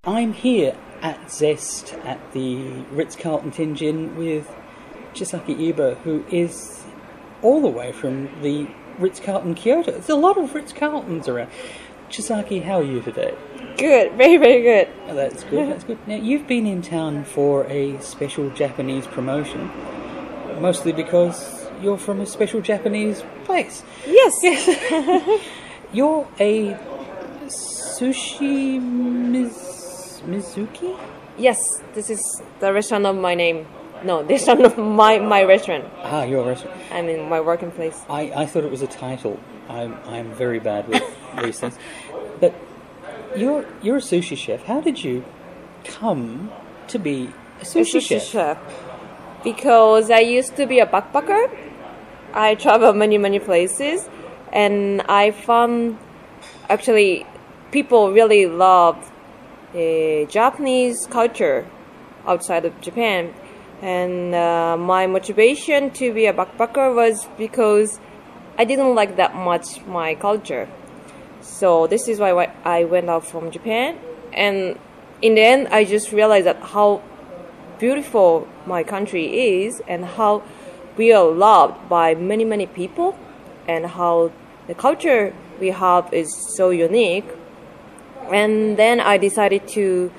I'm here at Zest at the Ritz-Carlton Tianjin with Chisaki Iba, who is all the way from the Ritz-Carlton Kyoto. There's a lot of Ritz-Carltons around. Chisaki, how are you today? Good, very, very good. Oh, that's good, that's good. Now, you've been in town for a special Japanese promotion, mostly because you're from a special Japanese place. Yes. You're a sushi Mizuki? Yes, this is the restaurant of my name. No, this is not my restaurant. Ah, your restaurant. I'm in my working place. I thought it was a title. I'm very bad with these things. But you're a sushi chef. How did you come to be a sushi chef? Because I used to be a backpacker. I travel many places, and I found actually people really love Japanese culture outside of Japan. And my motivation to be a backpacker was because I didn't like that much my culture. So this is why I went out from Japan. And in the end, I just realized that how beautiful my country is and how we are loved by many people and how the culture we have is so unique. And then I decided to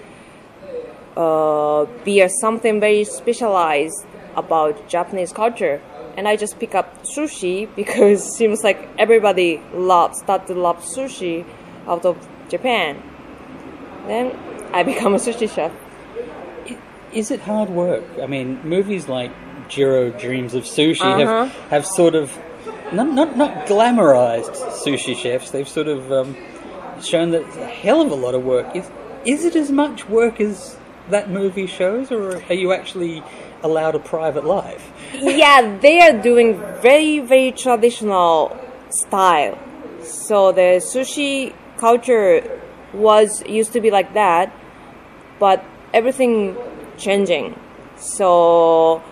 be something very specialized about Japanese culture. And I just pick up sushi because it seems like everybody start to love sushi out of Japan. Then I become a sushi chef. Is it hard work? I mean, movies like Jiro Dreams of Sushi have sort of not glamorized sushi chefs. They've sort of shown that it's a hell of a lot of work. Is it as much work as that movie shows, or are you actually allowed a private life? Yeah, they are doing very traditional style. So the sushi culture used to be like that, but everything changing. So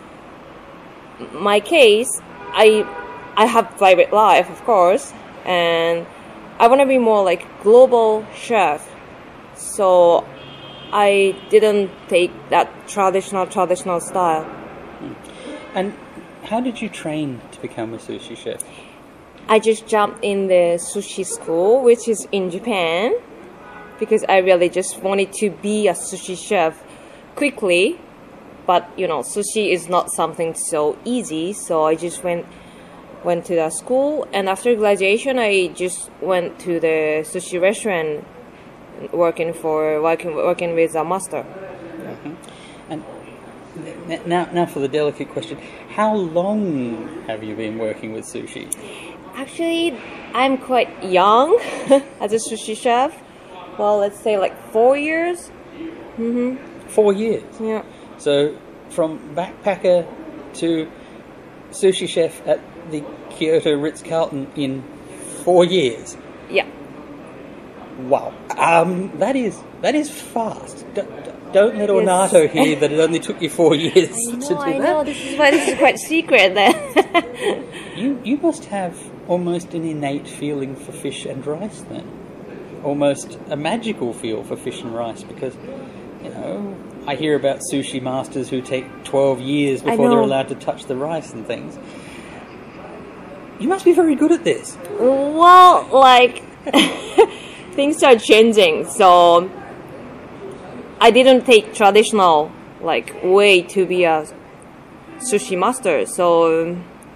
my case, I have private life, of course, and I want to be more like global chef. So I didn't take that traditional style. And how did you train to become a sushi chef? I just jumped in the sushi school, which is in Japan, because I really just wanted to be a sushi chef quickly. But, sushi is not something so easy, so I just went to the school. And after graduation, I just went to the sushi restaurant working with a master. Mm-hmm. And now for the delicate question: how long have you been working with sushi? Actually, I'm quite young as a sushi chef. Well, let's say like 4 years. 4 years. Yeah. So from backpacker to sushi chef at the Kyoto Ritz-Carlton in 4 years. Yeah. Wow, that is fast. Don't let Ornato hear that it only took you 4 years to do that. I know. This is why this is quite secret. Then you must have almost an innate feeling for fish and rice then, almost a magical feel for fish and rice, because I hear about sushi masters who take 12 years before they're allowed to touch the rice and things. You must be very good at this. Well, like. Things are changing, so I didn't take traditional way to be a sushi master. So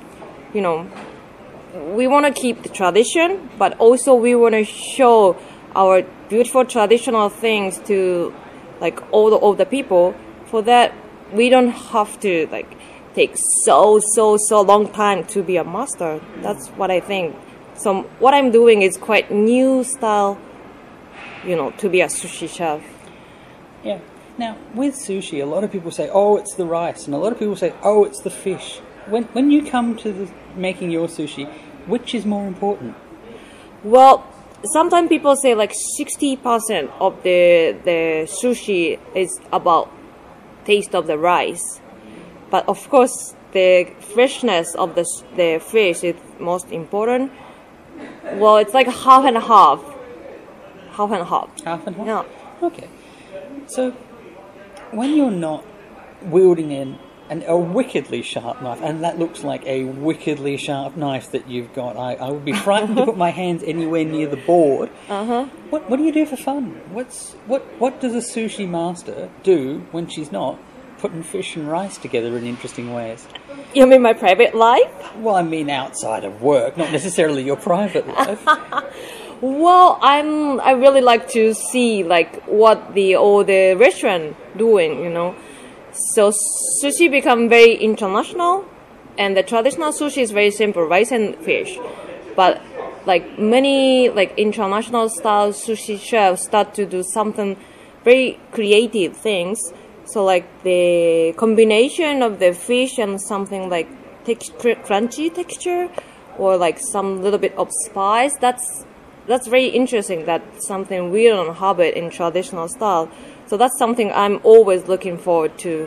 we want to keep the tradition, but also we want to show our beautiful traditional things to all the people. For that, we don't have to take so long time to be a master. That's what I think. So what I'm doing is quite new style, to be a sushi chef. Yeah. Now, with sushi, a lot of people say, oh, it's the rice, and a lot of people say, oh, it's the fish. When you come to making your sushi, which is more important? Well, sometimes people say 60% of the sushi is about taste of the rice. But of course, the freshness of the fish is most important. Well, it's like half and half. Half and half? Yeah. Okay. So, when you're not wielding a wickedly sharp knife, and that looks like a wickedly sharp knife that you've got, I would be frightened to put my hands anywhere near the board. What do you do for fun? What does a sushi master do when she's not putting fish and rice together in interesting ways? You mean my private life? Well, I mean outside of work, not necessarily your private life. Well, I really like to see like what all the restaurant doing, you know. So sushi become very international, and the traditional sushi is very simple, rice and fish. But like many like international style sushi chefs start to do something very creative things. So like the combination of the fish and something like crunchy texture, or like some little bit of spice. That's very interesting. That's something we don't have it in traditional style. So that's something I'm always looking forward to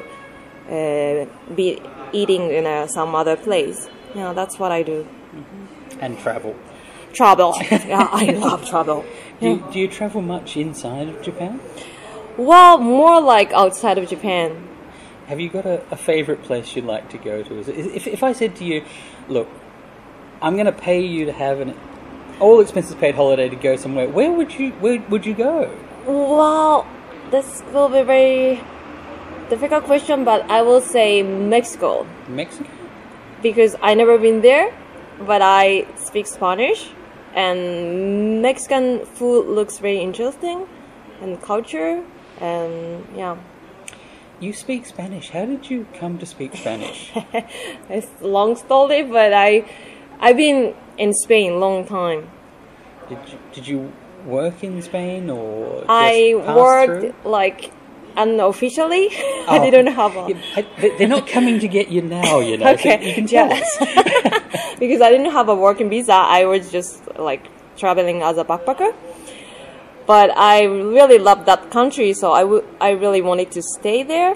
be eating in some other place. Yeah, that's what I do. And travel. Travel. Yeah, I love travel. Do you travel much inside of Japan? Well, more like outside of Japan. Have you got a favorite place you'd like to go to? If I said to you, look, I'm going to pay you to have an all expenses paid holiday to go somewhere, where would you go? Well, this will be a very difficult question, but I will say Mexico. Mexico? Because I never been there, but I speak Spanish, and Mexican food looks very interesting, and culture, and yeah. You speak Spanish. How did you come to speak Spanish? It's a long story, but I've been in Spain long time. Did you work in Spain or just I pass worked through? like unofficially. Oh. I didn't have a They're not coming to get you now, you know. Okay, So you can tell us. because I didn't have a working visa. I was just like traveling as a backpacker. But I really loved that country, so I really wanted to stay there,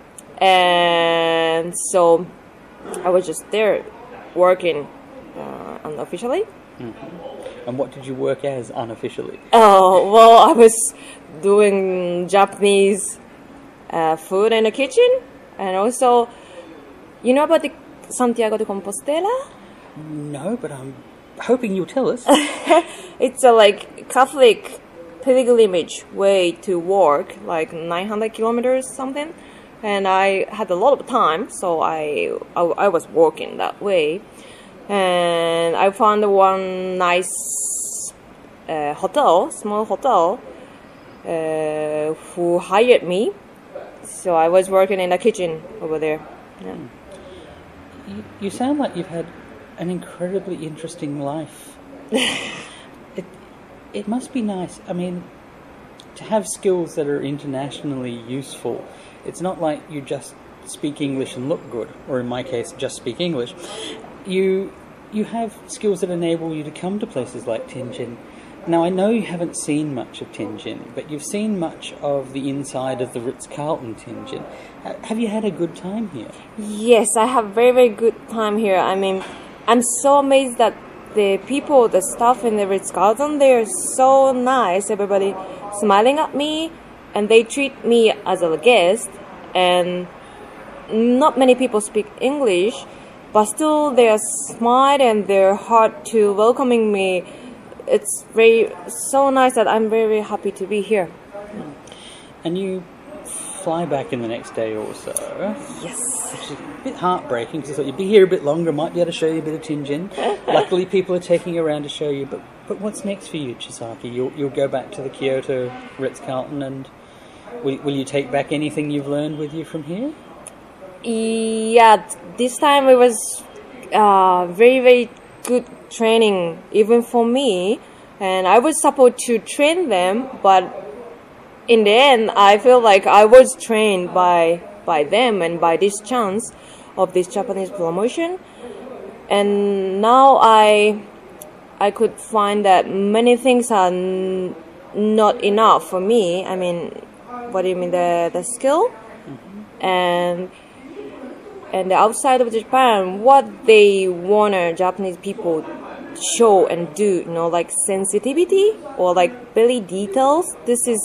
and so I was just there working unofficially. And what did you work as unofficially? Oh, well, I was doing Japanese food in the kitchen, and also, you know about the Santiago de Compostela? No, but I'm hoping you'll tell us. It's a like Catholic pilgrimage way to work, like 900 kilometers something. And I had a lot of time, so I was working that way. And I found one nice hotel, small hotel, who hired me. So I was working in the kitchen over there. Yeah. You sound like you've had an incredibly interesting life. It must be nice. I mean, to have skills that are internationally useful. It's not like you just speak English and look good, or in my case, just speak English. You have skills that enable you to come to places like Tianjin. Now, I know you haven't seen much of Tianjin, but you've seen much of the inside of the Ritz-Carlton Tianjin. Have you had a good time here? Yes, I have very, very good time here. I mean, I'm so amazed that the people, the staff in the Ritz-Carlton, they're so nice. Everybody smiling at me, and they treat me as a guest. And not many people speak English, but still they are smart and they're hard to welcoming me. It's so nice that I'm very, very happy to be here. And you fly back in the next day or so. Yes. Which is a bit heartbreaking because I thought you'd be here a bit longer, might be able to show you a bit of Tianjin. Luckily, people are taking you around to show you. But what's next for you, Chisaki? You'll go back to the Kyoto Ritz-Carlton, and will you take back anything you've learned with you from here? Yeah, this time it was very, very good training, even for me. And I was supposed to train them, but in the end, I feel like I was trained by them and by this chance of this Japanese promotion. And now I could find that many things are not enough for me. I mean, what do you mean, the skill? And the outside of Japan, what they want Japanese people show and do, like sensitivity or like belly details. This is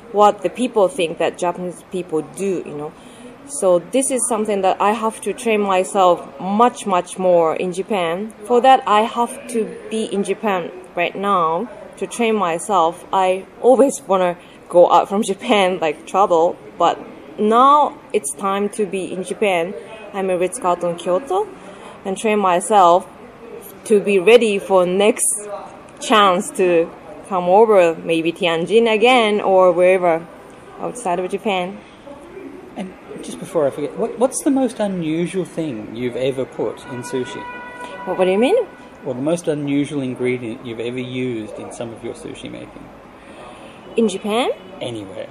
what the people think that Japanese people do, So this is something that I have to train myself much, much more in Japan. For that, I have to be in Japan right now to train myself. I always want to go out from Japan, like travel, but now it's time to be in Japan. I'm a Ritz-Carlton Kyoto and train myself to be ready for next chance to come over, maybe Tianjin again or wherever outside of Japan. And just before I forget, what's the most unusual thing you've ever put in sushi? What do you mean? Or the most unusual ingredient you've ever used in some of your sushi making? In Japan? Anywhere.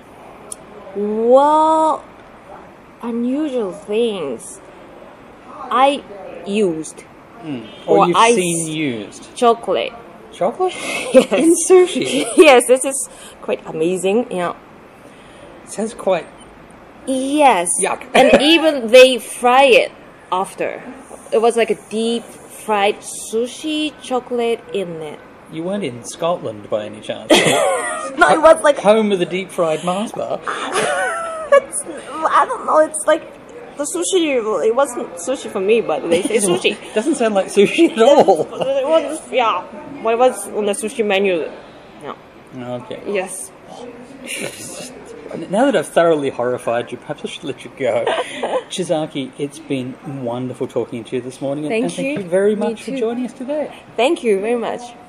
Well, unusual things I used. Or you've seen used. Chocolate. Chocolate? Yes. In sushi? Yes, this is quite amazing, It sounds quite... Yes. Yuck. And even they fry it after. It was like a deep fried sushi chocolate in it. You weren't in Scotland by any chance? No, it was like... Home of the deep fried Mars bar? I don't know, it's like the sushi, it wasn't sushi for me, but they say sushi. Doesn't sound like sushi at all. It was, but it was on the sushi menu. Yeah. Okay. Yes. Now that I've thoroughly horrified you, perhaps I should let you go. Chizaki, it's been wonderful talking to you this morning. Thank and you. thank you very Me much for too. joining us today. Thank you very much.